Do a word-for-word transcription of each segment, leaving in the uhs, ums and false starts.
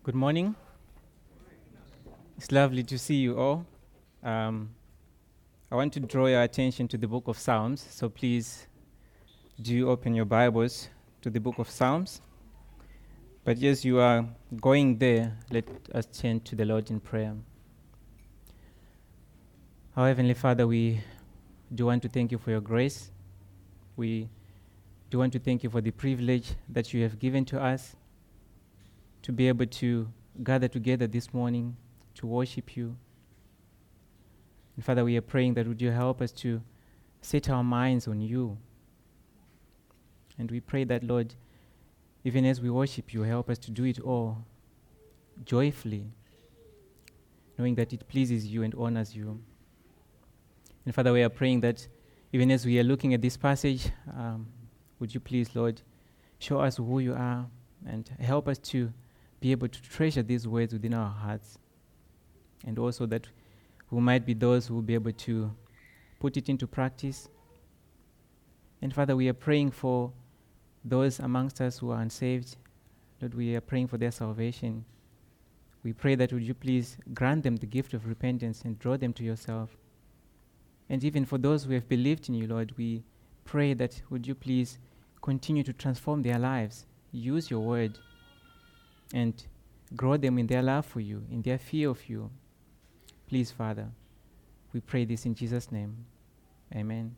Good morning. It's lovely to see you all. Um, I want to draw your attention to the book of Psalms, so please do open your Bibles to the book of Psalms. But as you are going there, let us turn to the Lord in prayer. Our Heavenly Father, we do want to thank you for your grace. We do want to thank you for the privilege that you have given to us to be able to gather together this morning to worship you. And Father, we are praying that would you help us to set our minds on you. And we pray that, Lord, even as we worship you, help us to do it all joyfully, knowing that it pleases you and honors you. And Father, we are praying that even as we are looking at this passage, um, would you please, Lord, show us who you are and help us to be able to treasure these words within our hearts. And also that we might be those who will be able to put it into practice. And Father, we are praying for those amongst us who are unsaved. Lord, we are praying for their salvation. We pray that would you please grant them the gift of repentance and draw them to yourself. And even for those who have believed in you, Lord, we pray that would you please continue to transform their lives, use your word, and grow them in their love for you, in their fear of you. Please, Father, we pray this in Jesus' name. Amen.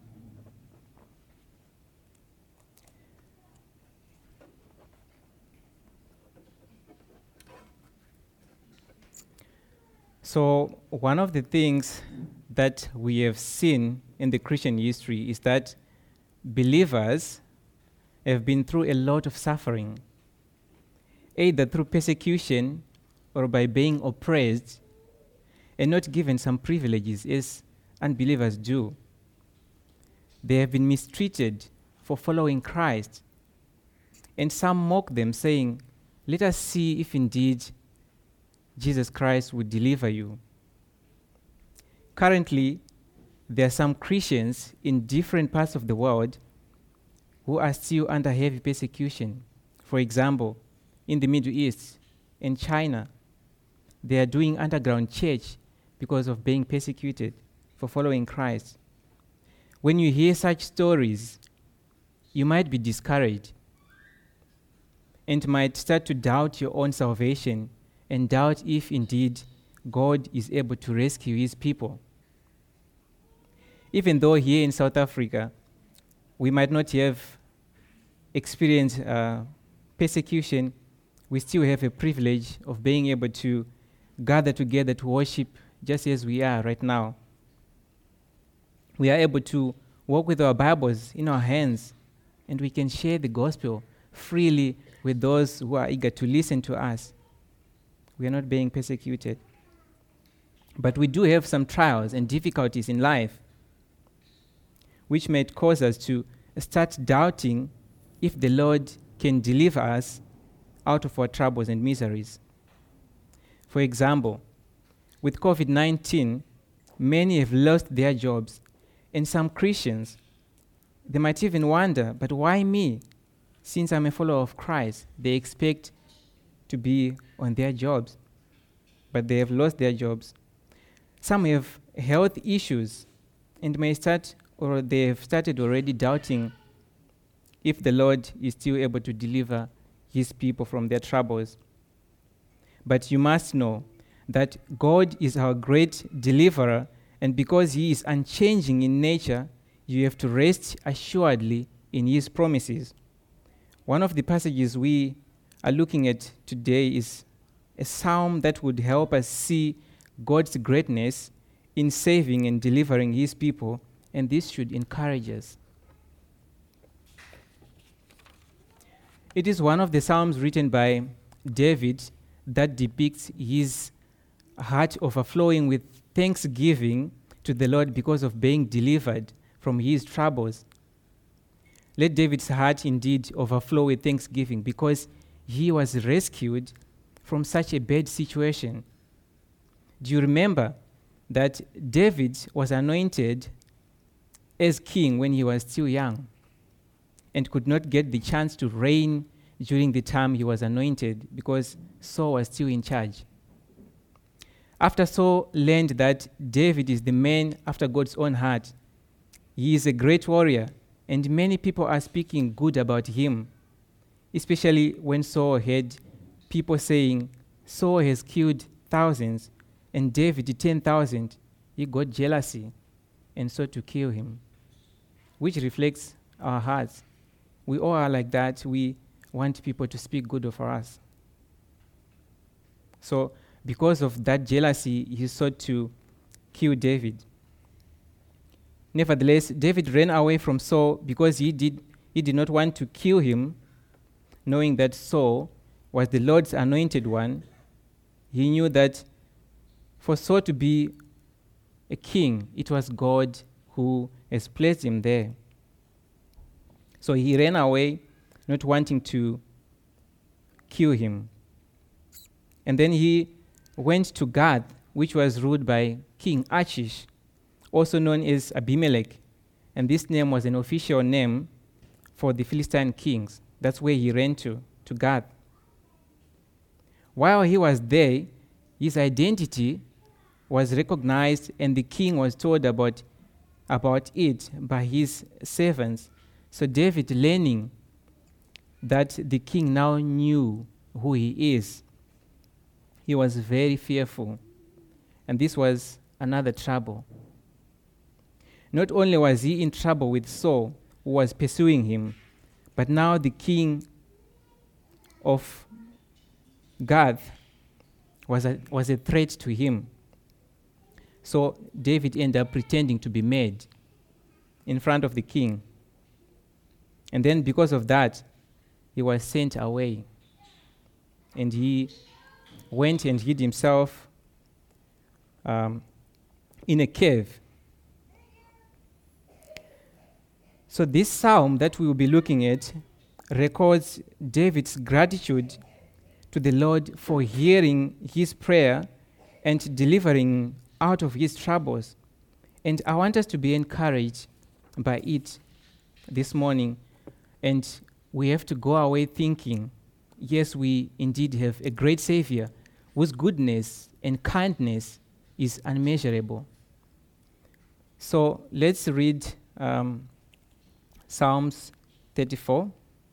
So, one of the things that we have seen in the Christian history is that believers have been through a lot of suffering, either through persecution or by being oppressed and not given some privileges as unbelievers do. They have been mistreated for following Christ. And some mock them, saying, "Let us see if indeed Jesus Christ would deliver you." Currently, there are some Christians in different parts of the world who are still under heavy persecution. For example, in the Middle East, in China, they are doing underground church because of being persecuted for following Christ. When you hear such stories, you might be discouraged and might start to doubt your own salvation and doubt if indeed God is able to rescue his people. Even though here in South Africa, we might not have experienced uh, persecution, we still have a privilege of being able to gather together to worship just as we are right now. We are able to walk with our Bibles in our hands, and we can share the gospel freely with those who are eager to listen to us. We are not being persecuted. But we do have some trials and difficulties in life, which might cause us to start doubting if the Lord can deliver us out of our troubles and miseries. For example, with covid nineteen, many have lost their jobs, and some Christians, they might even wonder, but why me? Since I'm a follower of Christ, they expect to be on their jobs, but they have lost their jobs. Some have health issues and may start, or they have started already doubting if the Lord is still able to deliver his people from their troubles. But you must know that God is our great deliverer, and because he is unchanging in nature, you have to rest assuredly in his promises. One of the passages we are looking at today is a psalm that would help us see God's greatness in saving and delivering his people, and this should encourage us. It is one of the psalms written by David that depicts his heart overflowing with thanksgiving to the Lord because of being delivered from his troubles. Let David's heart indeed overflow with thanksgiving because he was rescued from such a bad situation. Do you remember that David was anointed as king when he was still young and could not get the chance to reign during the time he was anointed, because Saul was still in charge. After Saul learned that David is the man after God's own heart, he is a great warrior, and many people are speaking good about him, especially when Saul heard people saying, Saul has killed thousands and David ten thousand. He got jealousy and sought to kill him, which reflects our hearts. We all are like that. We want people to speak good of us. So because of that jealousy, he sought to kill David. Nevertheless, David ran away from Saul because he did, he did not want to kill him, knowing that Saul was the Lord's anointed one. He knew that for Saul to be a king, it was God who has placed him there. So he ran away, not wanting to kill him. And then he went to Gath, which was ruled by King Achish, also known as Abimelech. And this name was an official name for the Philistine kings. That's where he ran to, to Gath. While he was there, his identity was recognized, and the king was told about, about it by his servants. So David, learning that the king now knew who he is, he was very fearful. And this was another trouble. Not only was he in trouble with Saul, who was pursuing him, but now the king of Gath was a, was a threat to him. So David ended up pretending to be mad in front of the king. And then because of that, he was sent away. And he went and hid himself um, in a cave. So this psalm that we will be looking at records David's gratitude to the Lord for hearing his prayer and delivering out of his troubles. And I want us to be encouraged by it this morning. And we have to go away thinking, yes, we indeed have a great Savior whose goodness and kindness is unmeasurable. So let's read um, Psalms thirty-four.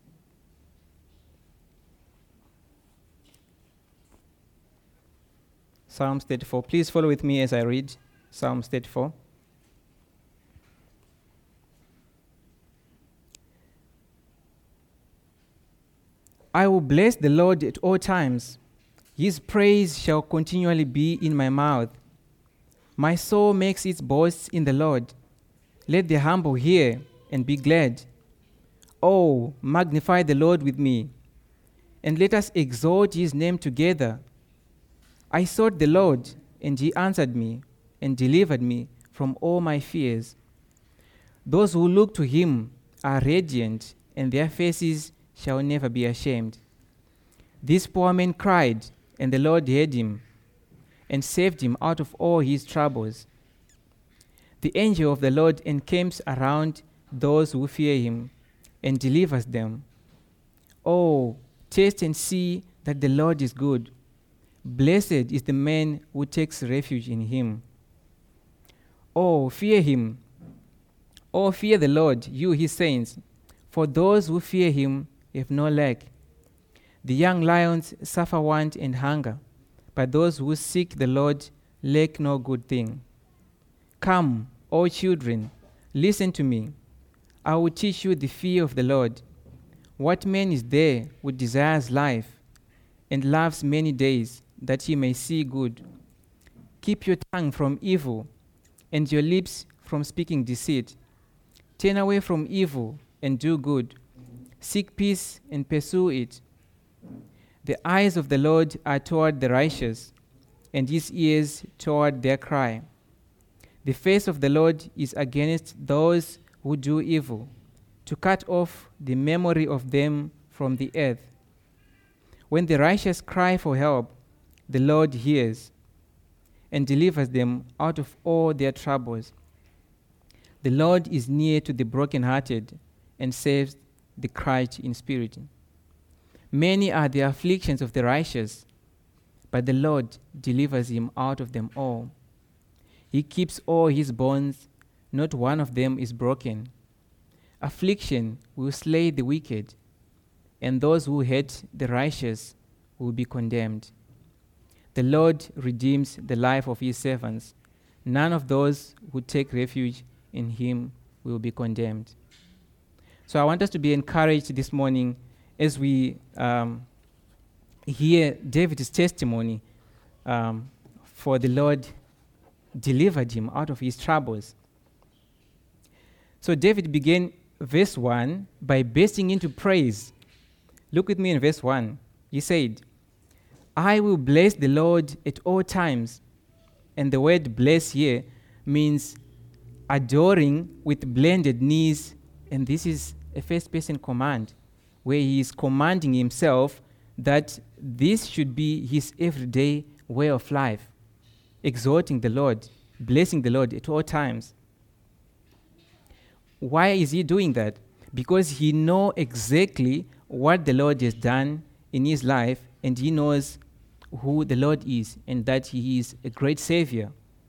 Psalms thirty-four. Please follow with me as I read Psalms thirty-four. I will bless the Lord at all times. His praise shall continually be in my mouth. My soul makes its boast in the Lord. Let the humble hear and be glad. Oh, magnify the Lord with me, and let us exalt his name together. I sought the Lord, and he answered me, and delivered me from all my fears. Those who look to him are radiant, and their faces shall never be ashamed. This poor man cried, and the Lord heard him, and saved him out of all his troubles. The angel of the Lord encamps around those who fear him, and delivers them. Oh, taste and see that the Lord is good. Blessed is the man who takes refuge in him. Oh, fear him. Oh, fear the Lord, you his saints, for those who fear him have no lack. The young lions suffer want and hunger, but those who seek the Lord lack no good thing. Come, O children, listen to me. I will teach you the fear of the Lord. What man is there who desires life and loves many days, that he may see good? Keep your tongue from evil and your lips from speaking deceit. Turn away from evil and do good. Seek peace and pursue it. The eyes of the Lord are toward the righteous, and his ears toward their cry. The face of the Lord is against those who do evil, to cut off the memory of them from the earth. When the righteous cry for help, the Lord hears and delivers them out of all their troubles. The Lord is near to the brokenhearted and saves the crushed in spirit. Many are the afflictions of the righteous, but the Lord delivers him out of them all. He keeps all his bones, not one of them is broken. Affliction will slay the wicked, and those who hate the righteous will be condemned. The Lord redeems the life of his servants. None of those who take refuge in him will be condemned. So I want us to be encouraged this morning as we um, hear David's testimony, um, for the Lord delivered him out of his troubles. So David began verse one by bursting into praise. Look with me in verse one. He said, I will bless the Lord at all times. And the word bless here means adoring with blended knees, and this is a first person command where he is commanding himself that this should be his everyday way of life, exalting the Lord, blessing the Lord at all times. Why is he doing that? Because he knows exactly what the Lord has done in his life, and he knows who the Lord is and that he is a great Savior.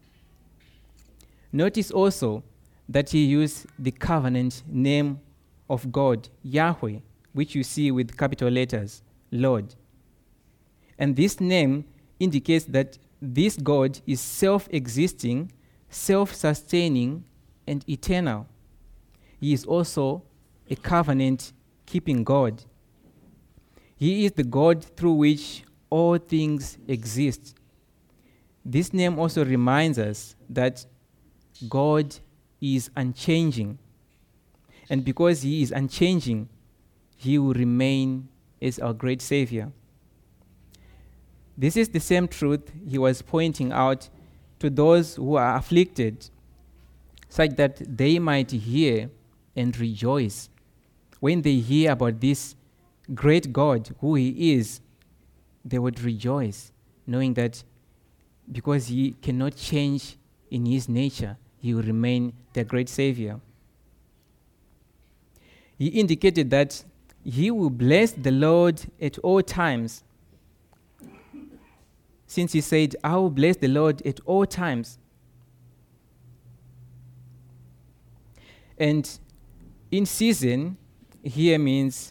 Notice also that he used the covenant name of God, Yahweh, which you see with capital letters, Lord. And this name indicates that this God is self-existing, self-sustaining, and eternal. He is also a covenant-keeping God. He is the God through which all things exist. This name also reminds us that God is unchanging. And because he is unchanging, he will remain as our great Savior. This is the same truth he was pointing out to those who are afflicted, such that they might hear and rejoice. When they hear about this great God, who he is, they would rejoice, knowing that because he cannot change in his nature, he will remain their great Savior. He indicated that he will bless the Lord at all times. Since he said, I will bless the Lord at all times. And in season here means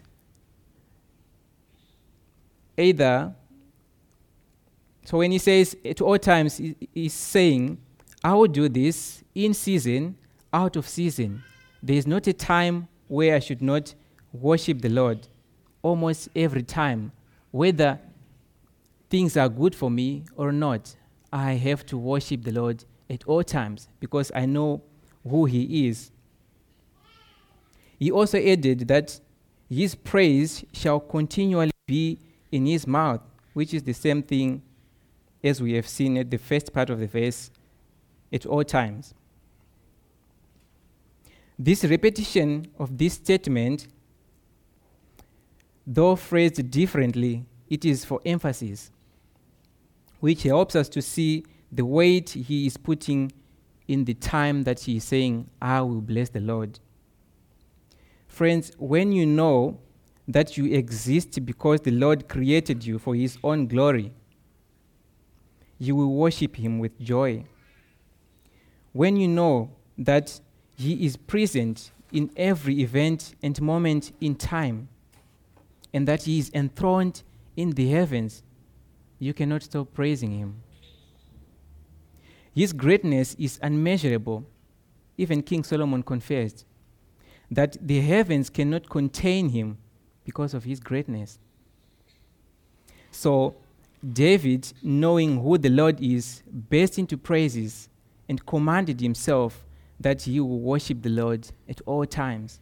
either, so when he says at all times, he, he's saying, I will do this in season, out of season. There is not a time where I should not worship the Lord. Almost every time, whether things are good for me or not, I have to worship the Lord at all times because I know who he is. He also added that his praise shall continually be in his mouth, which is the same thing as we have seen at the first part of the verse, at all times. This repetition of this statement, though phrased differently, it is for emphasis, which helps us to see the weight he is putting in the time that he is saying, I will bless the Lord. Friends, when you know that you exist because the Lord created you for his own glory, you will worship him with joy. When you know that he is present in every event and moment in time, and that he is enthroned in the heavens, you cannot stop praising him. His greatness is unmeasurable. Even King Solomon confessed that the heavens cannot contain him because of his greatness. So David, knowing who the Lord is, burst into praises and commanded himself that he will worship the Lord at all times.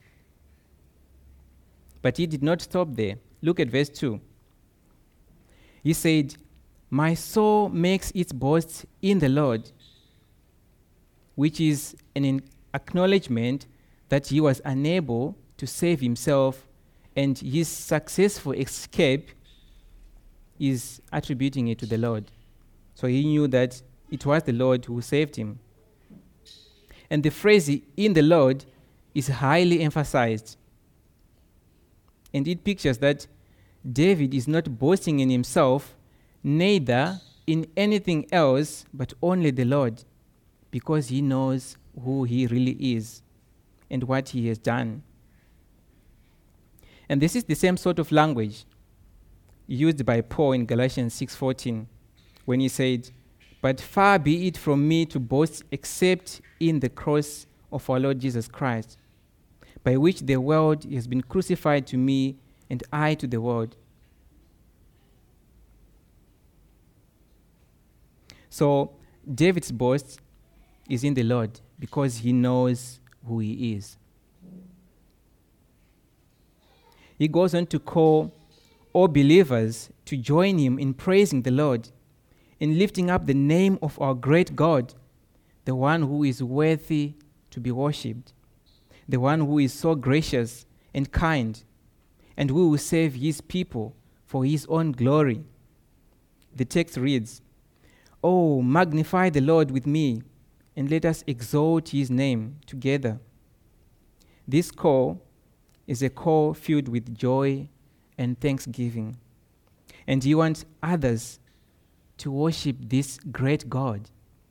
But he did not stop there. Look at verse two. He said, my soul makes its boast in the Lord, which is an acknowledgement that he was unable to save himself, and his successful escape is attributing it to the Lord. So he knew that it was the Lord who saved him. And the phrase in the Lord is highly emphasized. And it pictures that David is not boasting in himself, neither in anything else, but only the Lord, because he knows who he really is and what he has done. And this is the same sort of language used by Paul in Galatians six fourteen, when he said, "But far be it from me to boast except in the cross of our Lord Jesus Christ, by which the world has been crucified to me and I to the world." So David's boast is in the Lord because he knows who he is. He goes on to call all believers to join him in praising the Lord, in lifting up the name of our great God, the one who is worthy to be worshipped, the one who is so gracious and kind, and who will save his people for his own glory. The text reads, "Oh, magnify the Lord with me, and let us exalt his name together." This call is a call filled with joy and thanksgiving. And he wants others to worship this great God.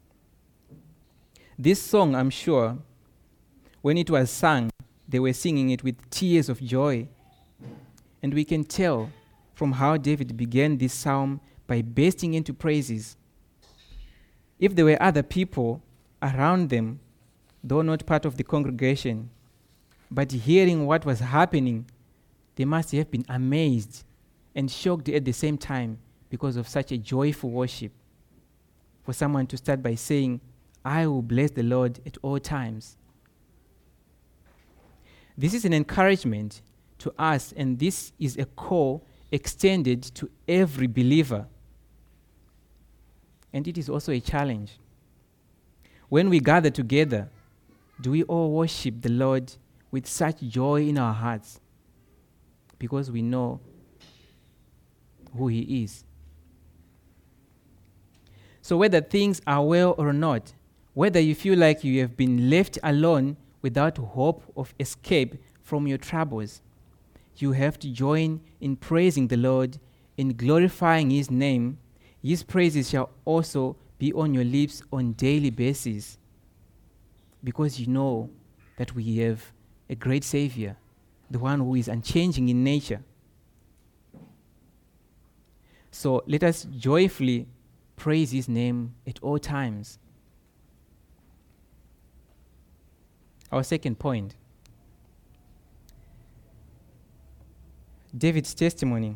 This song, I'm sure, when it was sung, they were singing it with tears of joy. And we can tell from how David began this psalm by bursting into praises. If there were other people around them, though not part of the congregation, but hearing what was happening, they must have been amazed and shocked at the same time because of such a joyful worship. For someone to start by saying, "I will bless the Lord at all times." This is an encouragement to us, and this is a call extended to every believer. And it is also a challenge. When we gather together, do we all worship the Lord with such joy in our hearts because we know who he is? So whether things are well or not, whether you feel like you have been left alone without hope of escape from your troubles, you have to join in praising the Lord, in glorifying his name. His praises shall also be on your lips on daily basis, because you know that we have a great Savior, the one who is unchanging in nature. So let us joyfully praise his name at all times. Our second point, David's testimony.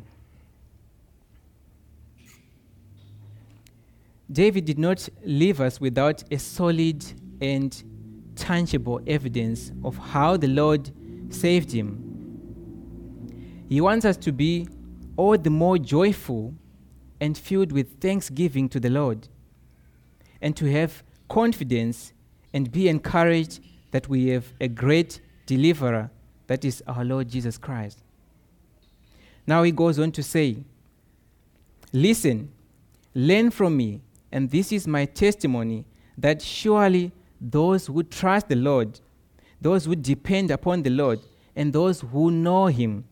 David did not leave us without a solid and tangible evidence of how the Lord saved him. He wants us to be all the more joyful and filled with thanksgiving to the Lord, and to have confidence and be encouraged that we have a great deliverer, that is our Lord Jesus Christ. Now he goes on to say, "Listen, learn from me, and this is my testimony, that surely those who trust the Lord, those who depend upon the Lord, and those who know him,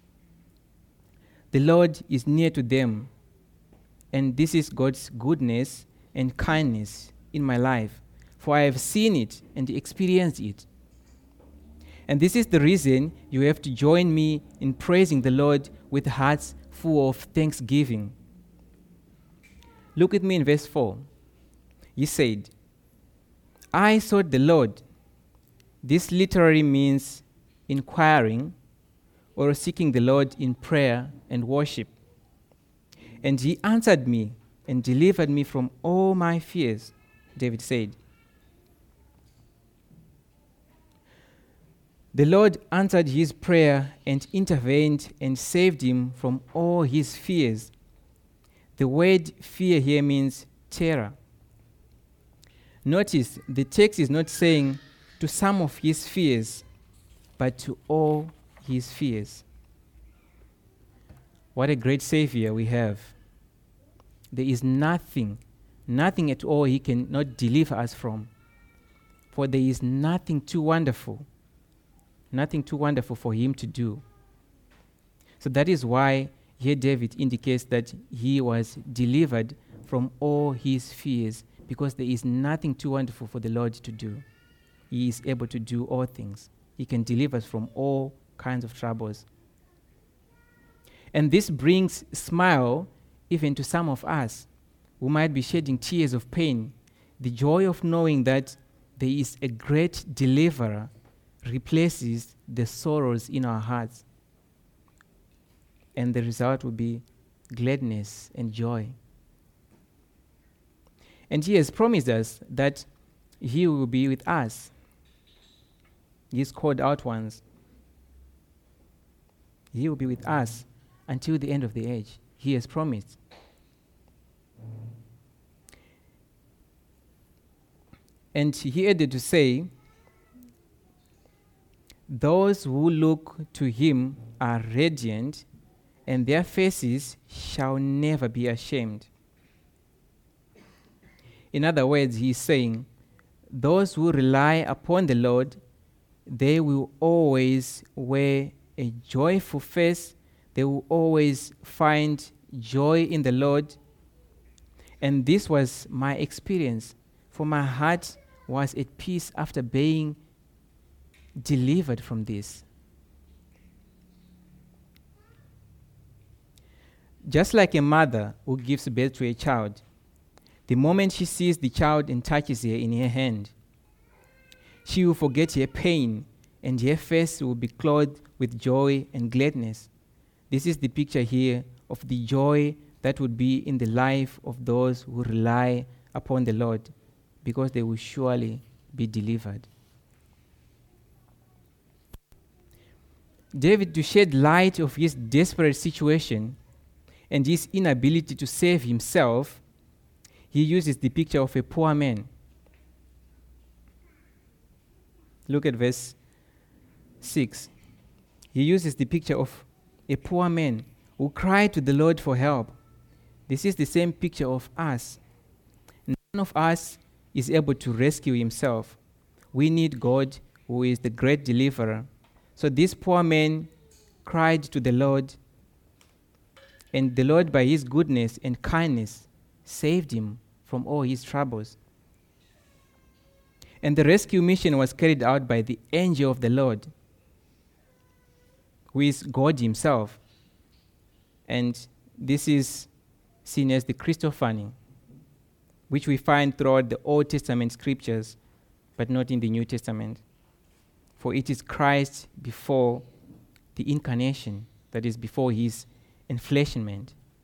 the Lord is near to them." And this is God's goodness and kindness in my life, for I have seen it and experienced it. And this is the reason you have to join me in praising the Lord with hearts full of thanksgiving. Look at me in verse four. He said, "I sought the Lord." This literally means inquiring or seeking the Lord in prayer and worship. "And he answered me and delivered me from all my fears," David said. The Lord answered his prayer and intervened and saved him from all his fears. The word fear here means terror. Notice the text is not saying to some of his fears, but to all his fears. What a great Savior we have. There is nothing, nothing at all he cannot deliver us from. For there is nothing too wonderful, nothing too wonderful for him to do. So that is why here David indicates that he was delivered from all his fears, because there is nothing too wonderful for the Lord to do. He is able to do all things. He can deliver us from all kinds of troubles. And this brings smile even to some of us who might be shedding tears of pain. The joy of knowing that there is a great deliverer replaces the sorrows in our hearts. And the result will be gladness and joy. And he has promised us that he will be with us, these called out ones. He will be with us until the end of the age. He has promised. And he added to say, those who look to him are radiant, and their faces shall never be ashamed. In other words, he is saying, those who rely upon the Lord, they will always wear a joyful face. They will always find joy in the Lord. And this was my experience, for my heart was at peace after being delivered from this. Just like a mother who gives birth to a child, the moment she sees the child and touches her in her hand, she will forget her pain, and her face will be clothed with joy and gladness. This is the picture here of the joy that would be in the life of those who rely upon the Lord, because they will surely be delivered. David, to shed light of his desperate situation and his inability to save himself, he uses the picture of a poor man. Look at verse six. He uses the picture of a poor man who cried to the Lord for help. This is the same picture of us. None of us is able to rescue himself. We need God, who is the great deliverer. So this poor man cried to the Lord, and the Lord, by his goodness and kindness, saved him from all his troubles. And the rescue mission was carried out by the angel of the Lord, who is God himself. And this is seen as the Christophany, which we find throughout the Old Testament scriptures, but not in the New Testament. For it is Christ before the incarnation, that is, before his enfleshment.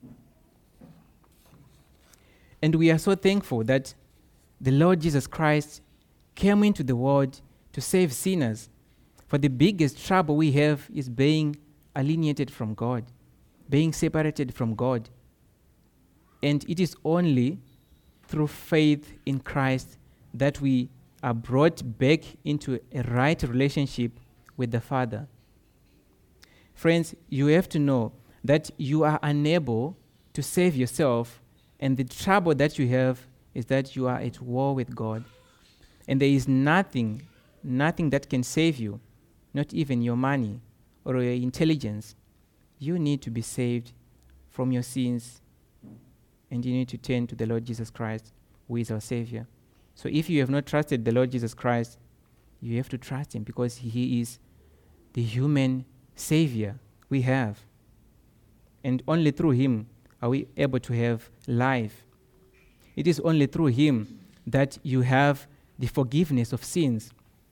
And we are so thankful that the Lord Jesus Christ came into the world to save sinners. For the biggest trouble we have is being alienated from God, being separated from God. And it is only through faith in Christ that we are brought back into a right relationship with the Father. Friends, you have to know that you are unable to save yourself, and the trouble that you have is that you are at war with God. And there is nothing, nothing that can save you, not even your money or your intelligence. You need to be saved from your sins, and you need to turn to the Lord Jesus Christ, who is our Savior. So if you have not trusted the Lord Jesus Christ, you have to trust him, because he is the human Savior we have. And only through him are we able to have life. It is only through him that you have the forgiveness of sins.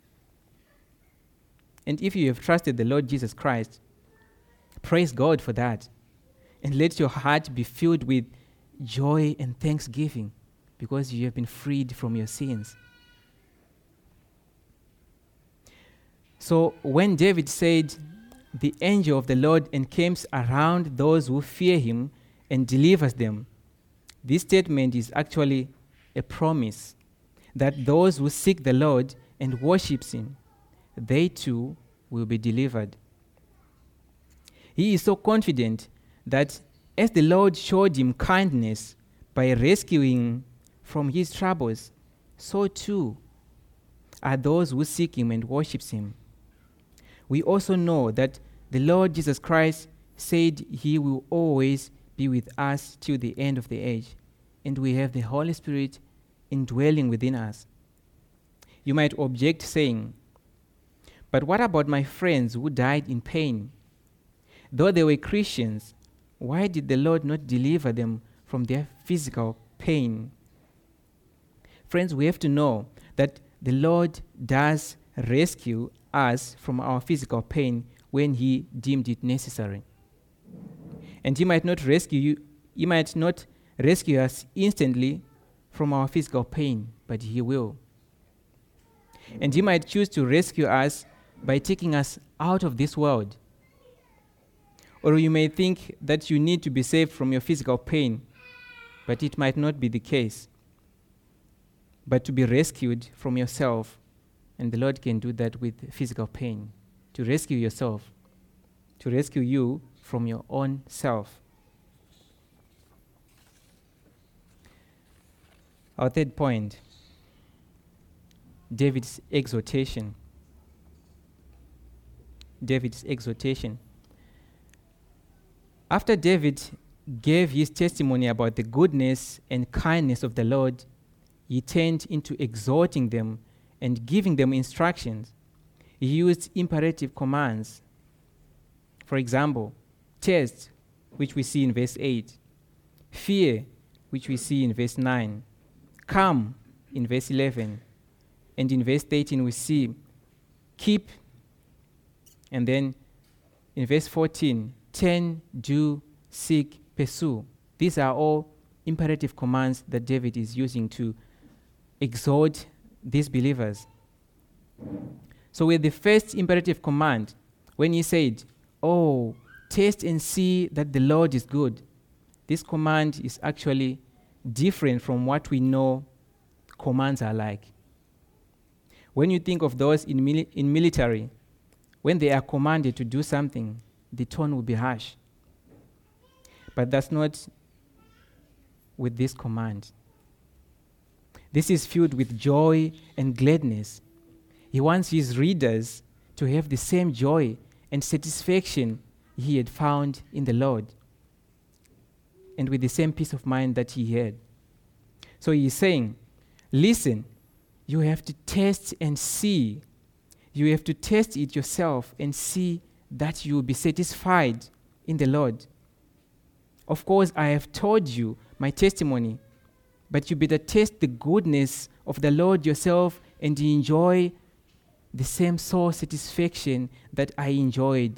And if you have trusted the Lord Jesus Christ, praise God for that. And let your heart be filled with joy and thanksgiving, because you have been freed from your sins. So when David said, the angel of the Lord encamps around those who fear him and delivers them, this statement is actually a promise that those who seek the Lord and worship him, they too will be delivered. He is so confident that as the Lord showed him kindness by rescuing from his troubles, so too are those who seek him and worship him. We also know that the Lord Jesus Christ said he will always be with us till the end of the age, and we have the Holy Spirit indwelling within us. You might object saying, but what about my friends who died in pain? Though they were Christians, why did the Lord not deliver them from their physical pain? Friends, we have to know that the Lord does rescue us from our physical pain when he deemed it necessary. And he might not rescue you, he might not rescue us instantly from our physical pain, but he will. And he might choose to rescue us by taking us out of this world. Or you may think that you need to be saved from your physical pain, but it might not be the case. But to be rescued from yourself, and the Lord can do that with physical pain, to rescue yourself, to rescue you from your own self. Our third point, David's exhortation. David's exhortation. After David gave his testimony about the goodness and kindness of the Lord, he turned into exhorting them and giving them instructions. He used imperative commands. For example, test, which we see in verse eight. Fear, which we see in verse nine. Come, in verse eleven. And in verse thirteen we see keep. And then in verse fourteen, turn, do, seek, pursue. These are all imperative commands that David is using to exhort these believers. So with the first imperative command, when he said, oh, taste and see that the Lord is good, this command is actually different from what we know commands are like. When you think of those in, mili- in military, when they are commanded to do something, the tone will be harsh. But that's not with this command. This is filled with joy and gladness. He wants his readers to have the same joy and satisfaction he had found in the Lord, and with the same peace of mind that he had. So he's saying, listen, you have to test and see. You have to test it yourself and see that you will be satisfied in the Lord. Of course, I have told you my testimony, but you better taste the goodness of the Lord yourself and enjoy the same soul satisfaction that I enjoyed.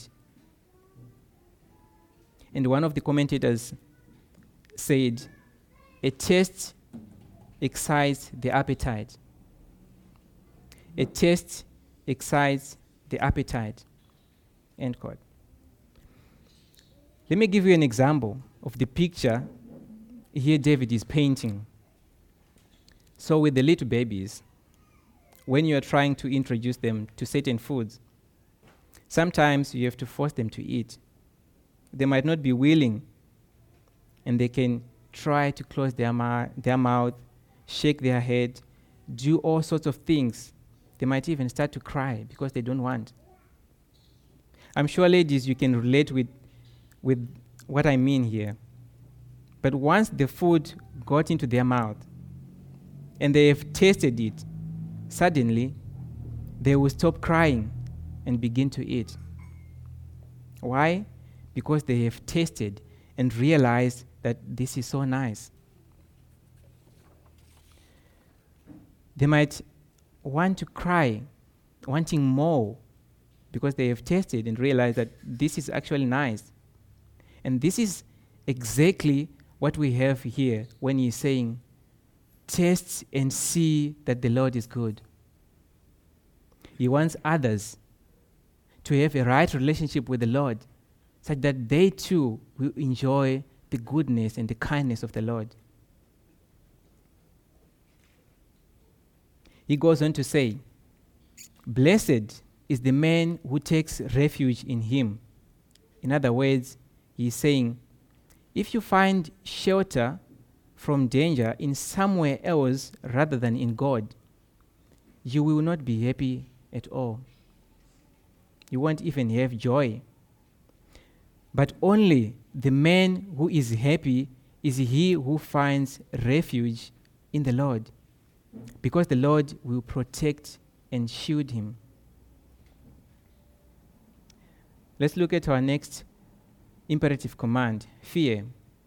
And one of the commentators said, a taste excites the appetite. A taste excites the appetite. End quote. Let me give you an example of the picture here David is painting. So with the little babies, when you are trying to introduce them to certain foods, sometimes you have to force them to eat. They might not be willing, and they can try to close their, ma- their mouth, shake their head, do all sorts of things. They might even start to cry because they don't want. I'm sure, ladies, you can relate with, with what I mean here. But once the food got into their mouth and they have tasted it, suddenly they will stop crying and begin to eat. Why? Because they have tasted and realized that this is so nice. They might want to cry, wanting more, because they have tasted and realized that this is actually nice. And this is exactly what we have here when he's saying, taste and see that the Lord is good. He wants others to have a right relationship with the Lord, such that they too will enjoy the goodness and the kindness of the Lord. He goes on to say, blessed is the man who takes refuge in him. In other words, he's saying, if you find shelter from danger in somewhere else rather than in God, you will not be happy at all. You won't even have joy. But only the man who is happy is he who finds refuge in the Lord, because the Lord will protect and shield him. Let's look at our next imperative command, fear.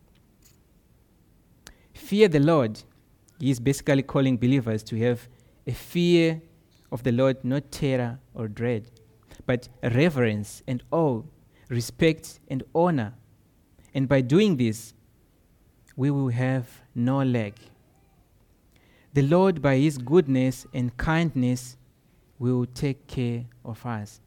Fear the Lord. He is basically calling believers to have a fear of the Lord, not terror or dread, but reverence and awe, respect and honor. And by doing this, we will have no lack. The Lord, by his goodness and kindness, will take care of us.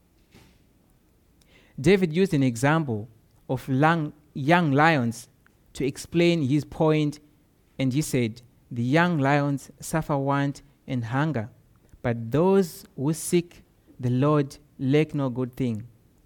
David used an example of lang- young lions to explain his point, and he said, "The young lions suffer want and hunger, but those who seek the Lord lack no good thing."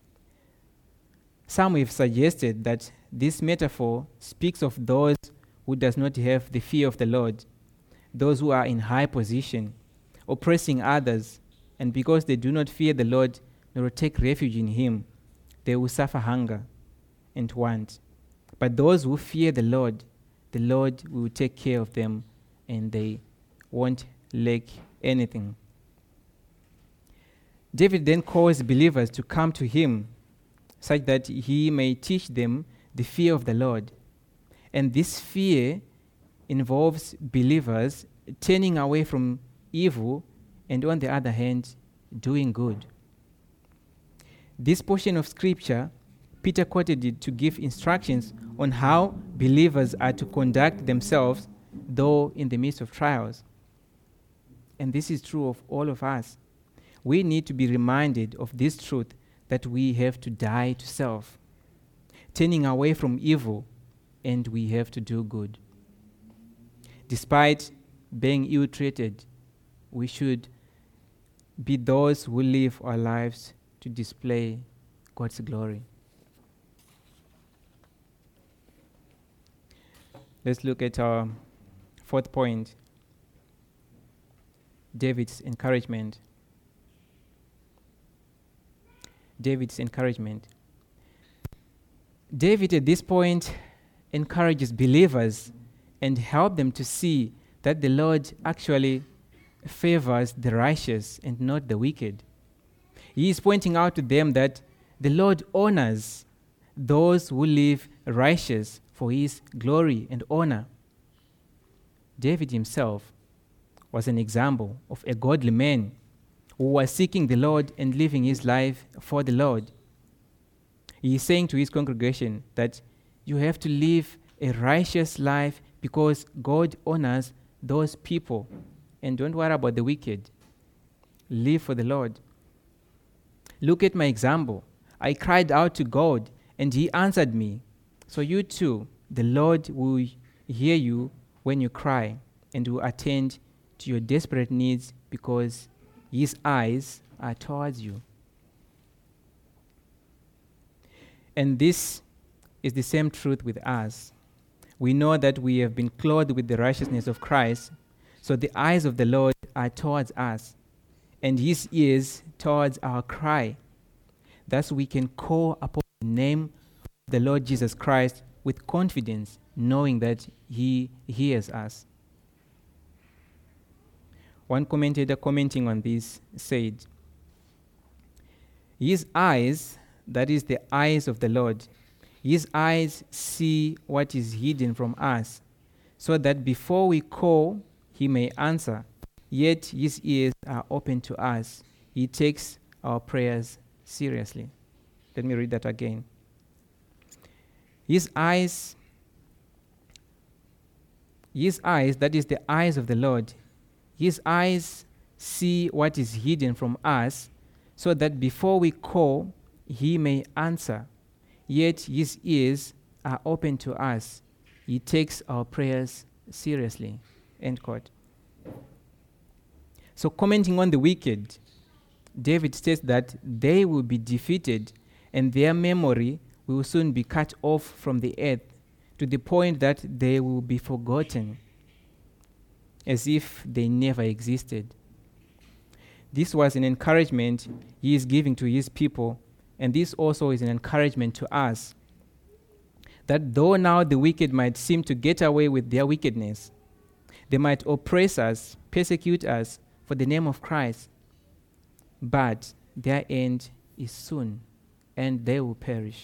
Some have suggested that this metaphor speaks of those who does not have the fear of the Lord, those who are in high position, oppressing others, and because they do not fear the Lord nor take refuge in him, they will suffer hunger and want. But those who fear the Lord, the Lord will take care of them, and they won't lack anything. David then calls believers to come to him such that he may teach them the fear of the Lord. And this fear involves believers turning away from evil and, on the other hand, doing good. This portion of scripture, Peter quoted it to give instructions on how believers are to conduct themselves, though in the midst of trials. And this is true of all of us. We need to be reminded of this truth, that we have to die to self, turning away from evil, and we have to do good. Despite being ill-treated, we should be those who live our lives to display God's glory. Let's look at our fourth point, David's encouragement. David's encouragement. David at this point encourages believers and helps them to see that the Lord actually favors the righteous and not the wicked. He is pointing out to them that the Lord honors those who live righteous for his glory and honor. David himself was an example of a godly man who was seeking the Lord and living his life for the Lord. He is saying to his congregation that you have to live a righteous life because God honors those people, and don't worry about the wicked. Live for the Lord. Look at my example. I cried out to God, and he answered me. So you too, the Lord will hear you when you cry and will attend to your desperate needs because his eyes are towards you. And this is the same truth with us. We know that we have been clothed with the righteousness of Christ, so the eyes of the Lord are towards us, and his ears towards our cry. Thus we can call upon the name of the Lord Jesus Christ with confidence, knowing that he hears us. One commentator commenting on this said, his eyes, that is the eyes of the Lord, his eyes see what is hidden from us, so that before we call, he may answer. Yet his ears are open to us. He takes our prayers seriously. Let me read that again. His eyes, his eyes, that is the eyes of the Lord, his eyes see what is hidden from us, so that before we call, he may answer. Yet his ears are open to us. He takes our prayers seriously. End quote. So commenting on the wicked, David states that they will be defeated and their memory will soon be cut off from the earth to the point that they will be forgotten, as if they never existed. This was an encouragement he is giving to his people, And this also is an encouragement to us that though now the wicked might seem to get away with their wickedness, they might oppress us, persecute us for the name of Christ, but their end is soon, and they will perish.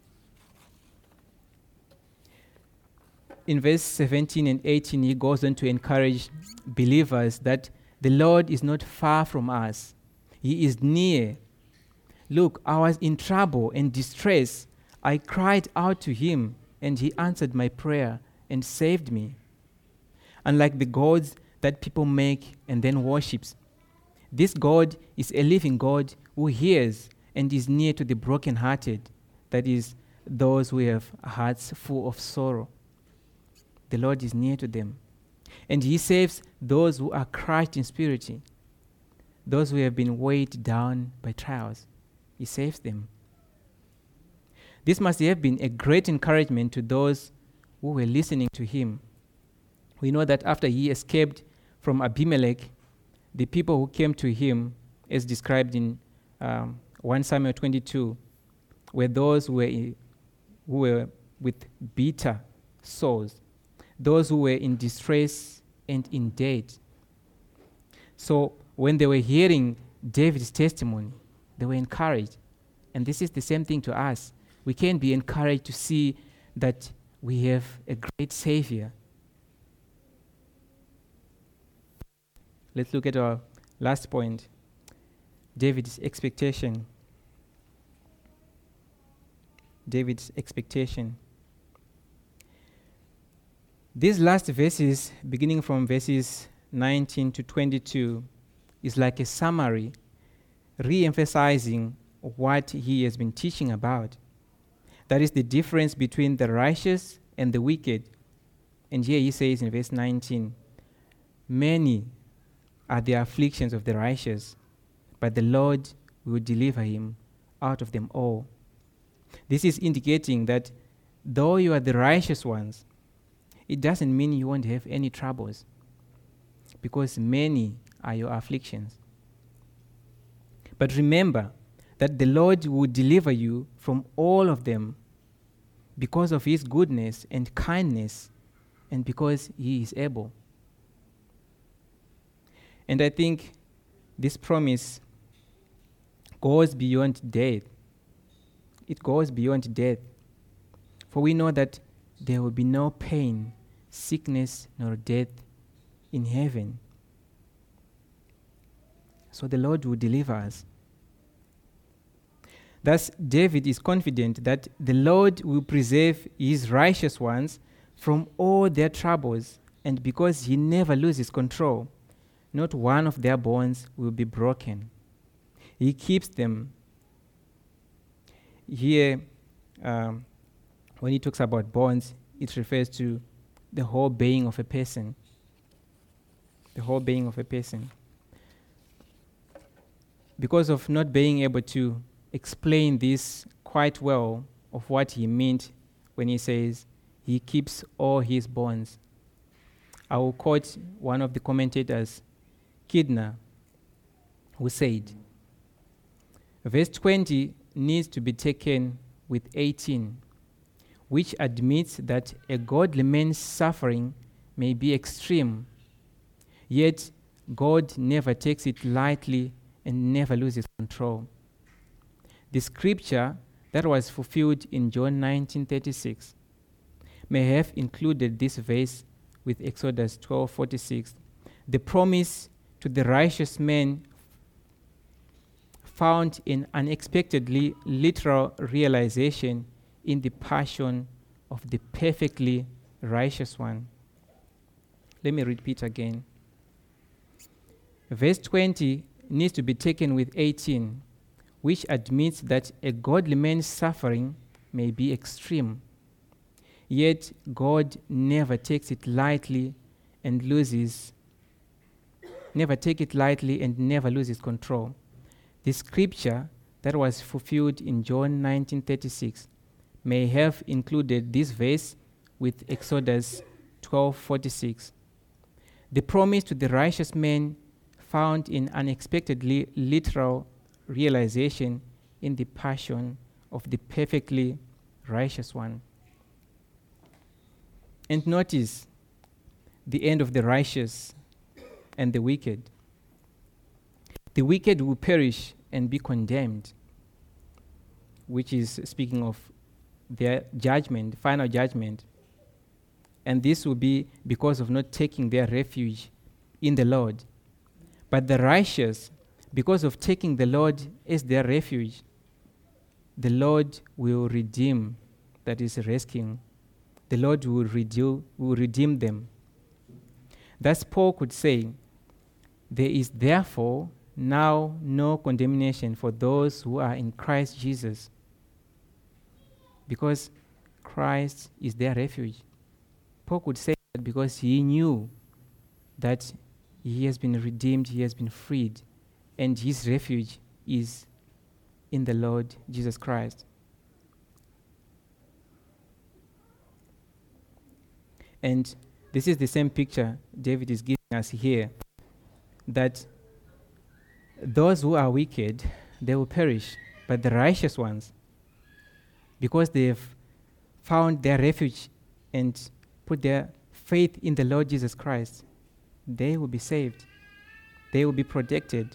In verse seventeen and eighteen, he goes on to encourage believers that the Lord is not far from us. He is near. Look, I was in trouble and distress. I cried out to him, and he answered my prayer and saved me. Unlike the gods that people make and then worships, this God is a living God who hears and is near to the brokenhearted, that is, those who have hearts full of sorrow. The Lord is near to them. And he saves those who are crushed in spirit, those who have been weighed down by trials. He saves them. This must have been a great encouragement to those who were listening to him. We know that after he escaped from Abimelech, the people who came to him, as described in um, First Samuel twenty-two, were those who were, who were with bitter souls, those who were in distress and in debt. So when they were hearing David's testimony, they were encouraged. And this is the same thing to us. We can be encouraged to see that we have a great Savior. Let's look at our last point, David's expectation. David's expectation. These last verses, beginning from verses nineteen to twenty-two, is like a summary, re-emphasizing what he has been teaching about. That is the difference between the righteous and the wicked. And here he says in verse nineteen, many are the afflictions of the righteous, but the Lord will deliver him out of them all. This is indicating that though you are the righteous ones, it doesn't mean you won't have any troubles, because many are your afflictions. But remember that the Lord will deliver you from all of them because of his goodness and kindness, and because he is able. And I think this promise goes beyond death. It goes beyond death. For we know that there will be no pain, sickness, nor death in heaven. So the Lord will deliver us. Thus, David is confident that the Lord will preserve his righteous ones from all their troubles, and because he never loses control, not one of their bones will be broken. He keeps them. Here, um, when he talks about bones, it refers to the whole being of a person. The whole being of a person. Because of not being able to explain this quite well, of what he meant when he says he keeps all his bones, I will quote one of the commentators, Kidner, who said, verse twenty needs to be taken with eighteen, which admits that a godly man's suffering may be extreme, yet God never takes it lightly and never loses control. The scripture that was fulfilled in John nineteen thirty-six may have included this verse with Exodus twelve forty-six, the promise to the righteous man found in unexpectedly literal realization in the passion of the perfectly righteous one. Let me repeat again. Verse twenty needs to be taken with eighteen, which admits that a godly man's suffering may be extreme, yet God never takes it lightly and loses, never take it lightly and never loses control. The scripture that was fulfilled in John nineteen thirty-six may have included this verse with Exodus twelve forty-six. The promise to the righteous man found in unexpectedly literal realization in the passion of the perfectly righteous one. And notice the end of the righteous and the wicked. The wicked will perish and be condemned, which is speaking of their judgment, final judgment. And this will be because of not taking their refuge in the Lord. But the righteous, because of taking the Lord as their refuge, the Lord will redeem, that is rescuing. The Lord will redeem, will redeem them. Thus Paul could say, there is therefore now no condemnation for those who are in Christ Jesus, because Christ is their refuge. Paul could say that because he knew that he has been redeemed, he has been freed, and his refuge is in the Lord Jesus Christ. And this is the same picture David is giving us here, that those who are wicked, they will perish, but the righteous ones, because they have found their refuge and put their faith in the Lord Jesus Christ, they will be saved. They will be protected.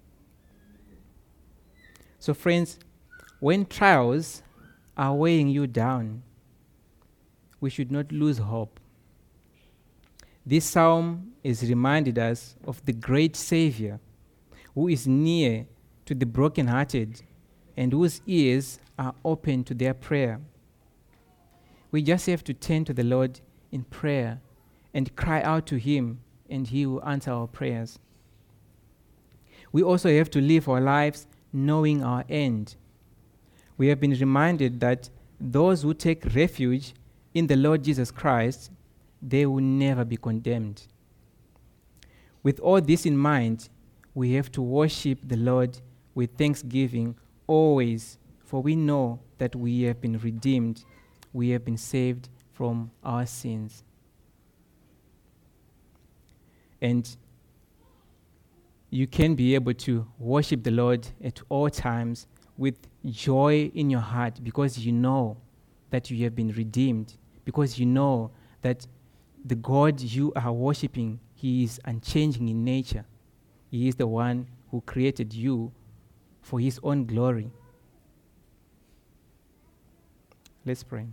So friends, when trials are weighing you down, we should not lose hope. This psalm is reminded us of the great Savior who is near to the brokenhearted and whose ears are open to their prayer. We just have to turn to the Lord in prayer and cry out to Him, and He will answer our prayers. We also have to live our lives knowing our end. We have been reminded that those who take refuge in the Lord Jesus Christ, they will never be condemned. With all this in mind, we have to worship the Lord with thanksgiving always, for we know that we have been redeemed, we have been saved from our sins. And you can be able to worship the Lord at all times with joy in your heart, because you know that you have been redeemed, because you know that the God you are worshiping, He is unchanging in nature. He is the one who created you for His own glory. Let's pray.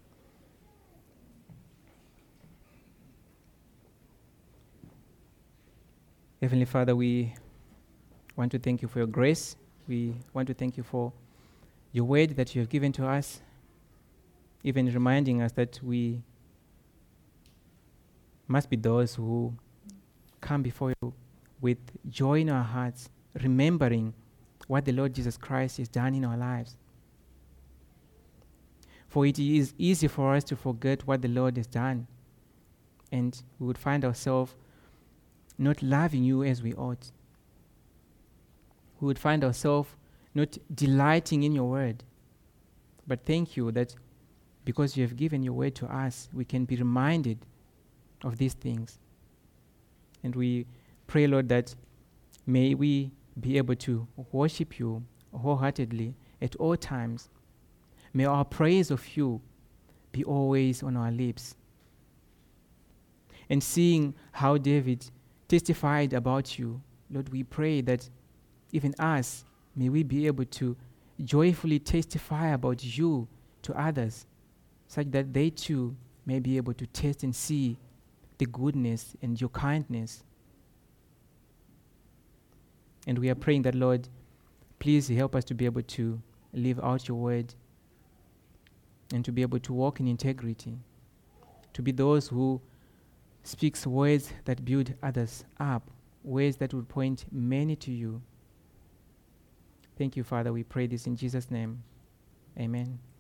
Heavenly Father, we want to thank You for Your grace. We want to thank You for Your word that You have given to us, even reminding us that we must be those who come before You with joy in our hearts, remembering what the Lord Jesus Christ has done in our lives. For it is easy for us to forget what the Lord has done, and we would find ourselves not loving You as we ought. We would find ourselves not delighting in Your word. But thank You that because You have given Your word to us, we can be reminded of these things. And we pray, Lord, that may we be able to worship You wholeheartedly at all times. May our praise of You be always on our lips. And seeing how David testified about You, Lord, we pray that even us, may we be able to joyfully testify about You to others, such that they too may be able to taste and see the goodness and Your kindness. And we are praying that, Lord, please help us to be able to live out Your word and to be able to walk in integrity, to be those who speaks words that build others up, words that would point many to You. Thank You, Father. We pray this in Jesus' name. Amen.